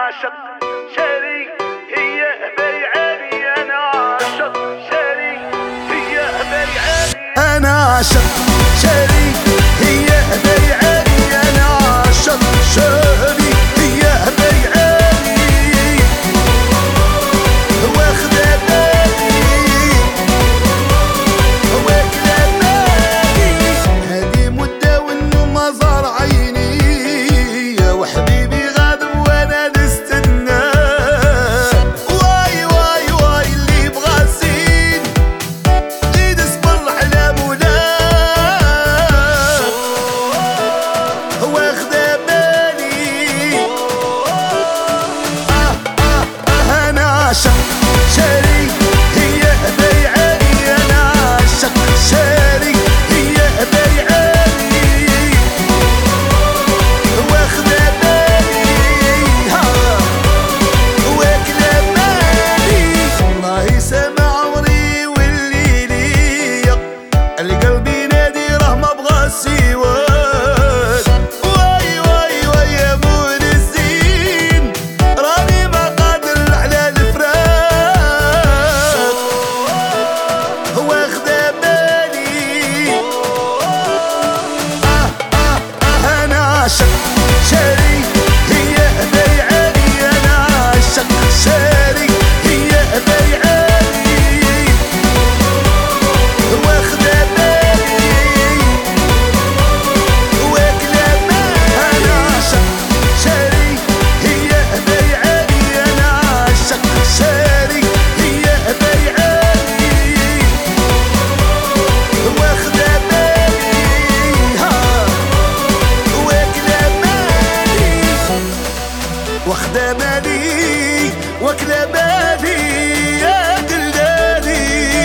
عاشق شاري هي بيعاني، انا عاشق شاري هي بيعاني، انا عاشق شاري هي بيعاني، انا عاشق شاري هي بيعاني، واخدة بالي واكلة بالي، هذه مدة وانه ما زار عيني، وحبيبي غادر وانا نستنى، واي واي واي اللي بغا الزين زيد اصبر على مولاه، واخدة بالي انا عاشق شاري هي بيعاني، انا عاشق شاري هي بيعاني، واخدة بالي واكلة بالي، والله سامع عمري واللي ليا القلب ينادي راه ما بغا سواك، واي واي واي يا مول الزين راني ما قادر على الفراق، واخدة بالي انا عاشق شاري هي بيعاني، انا عاشق شاري هي بيعاني، واخدة بالي واكلة بالي، انا عاشق شاري هي بيعاني، انا عاشق شاري هي بيعاني، واخدة بالي واكلة بالي، واخدة بالي واكلة بالي يا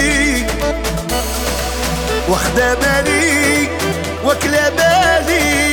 دلالي، واخدة بالي واكلة بالي